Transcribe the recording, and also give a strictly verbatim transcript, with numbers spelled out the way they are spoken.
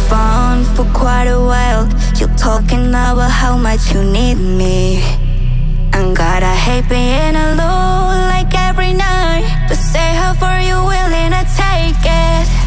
phone for quite a while. You're talking about how much you need me. And God, I hate being alone like every night. Just say how far you're willing to take it.